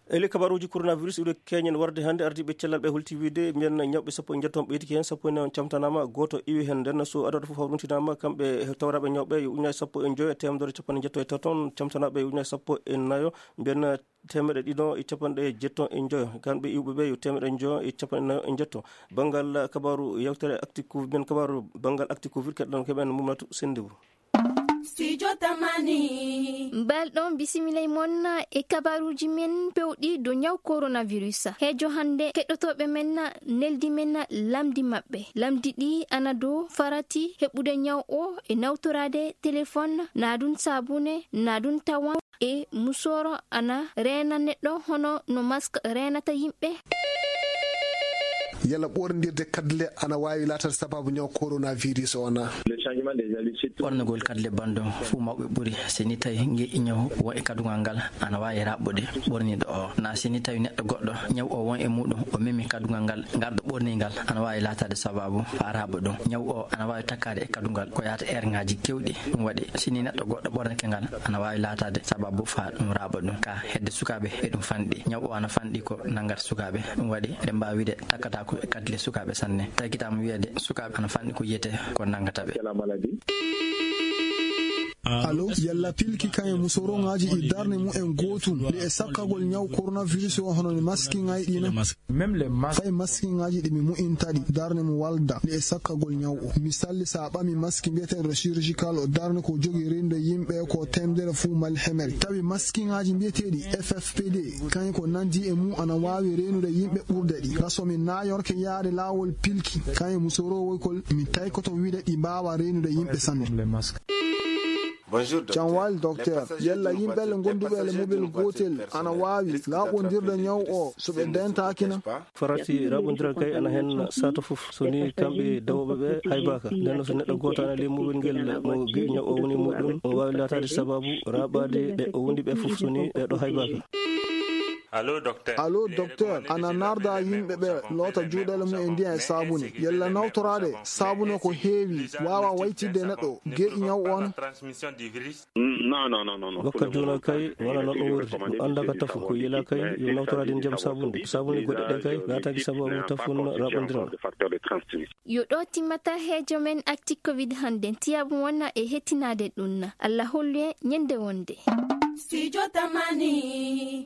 ele kabaruji coronavirus ido kenyen warde hande ardibe cellal be hulti wiide men nyawbe sappo jetton beyti hen sappo en camtanama goto iwi hen den so adado fof hawruntinama kambe tawrabe nyawbe unya sappo en joy temdore cappan jetto e taton camtanabe unya sappo en nayo ben temede dido e capande jetton en joy kambe iwbe be temede joy e cappan en jetto bangal kabaru yawtere active ben kabaru bangal active covid kedon keben mumatu sendibu Studio Tamani Balɗon bisimilay monna e kabaruji men pewɗi do nyaw coronavirus hejo hande keɗotoɓe men neldi men lamdi maɓɓe lamdi ɗi ana dow farati heɓude nyaw o e nawtorade téléphone naɗum sabune naɗum tawa e musoro ana rena neɗɗo hono no masque renata yimɓe yalla ɓorndirde kadle ana wawi latade sababu ñaw coronavirus ona ɓornugol kadle bandum fuu mawɓe ɓuuri sini tawi geƴƴi ñaw won e kadugal ngal ana wawi raɓɓude ɓorniɗo o na sini tawi neɗɗo goɗɗo ñaw o won e muɗum o memi kadugal ngal garɗo ɓornigal ana wawi latade sababu ha raɓa ɗum ñaw o ana wawi takkade e kadugal ko yata ngaji kewɗi ɗum waɗi sini neɗɗo goɗɗo ɓornake ngal ana wawi latade sababu fa ɗum raɓa ɗum ka hedde sukaɓe e ɗum fanɗi ñaw o ana fanɗi ko nangata sukaɓe ɗum waɗi eɗen mbawi wiide takkata ko kadle sukaɓe sanne takkitama wiyede sukaɓe ana fanɗi ko yiyete ko nangataɓe allo yalla pilki kay musoro ngaji i darne mu en gotum li e sakkagol nyaw coronavirus o hono ni maski ngay dina même les masques fay maski ngaji di mi mu intadi darne mu walda li e sakkagol nyaw o misali sa bami maski bieten chirurgical o darne ko jogi rende yimbe ko temdere fu mal hemel tawi maski ngaji bietedi FFPD kay ko nandi e mu ana wawi renude yimbe burde di rasomi na yorke yaade lawol pilki kay musoro woykol mi tay ko to wiide di bawa renude yimbe sanne Bonjour Janwal docteur yalla yimbel gondubel mobil gotel ana wawi laɓondirde ñaw o so ɓe dentakina farati raɓodiral kay ana hen sato fof soni kamɓe dawoɓe ɓe haybaka nden so neɗɗo goto ana le mobil ngel mo geƴi ñaw o woni muɗum o wawi latade sababu raɓade ɓe o wondi ɓe fof soni ɓeɗo haybaka Allo docteur ana narda yimɓe ɓe loota juuɗele mum e ndiyan e sabune yalla nawtorade sabune ko heewi wawa waytidde neɗɗo geƴi ñaw on non wakkat jona kay wala noon ɗum wurti mo andaka tafu ko yila kay yo nawtorade ndiyam sabune goɗɗe ɗe kay lataki sababu tafun raɓodiral yo ɗo timmata heejo men acti covid hande tiyabu wonna e hettinade ɗum Allah hollu e ñande wonde Studio Tamani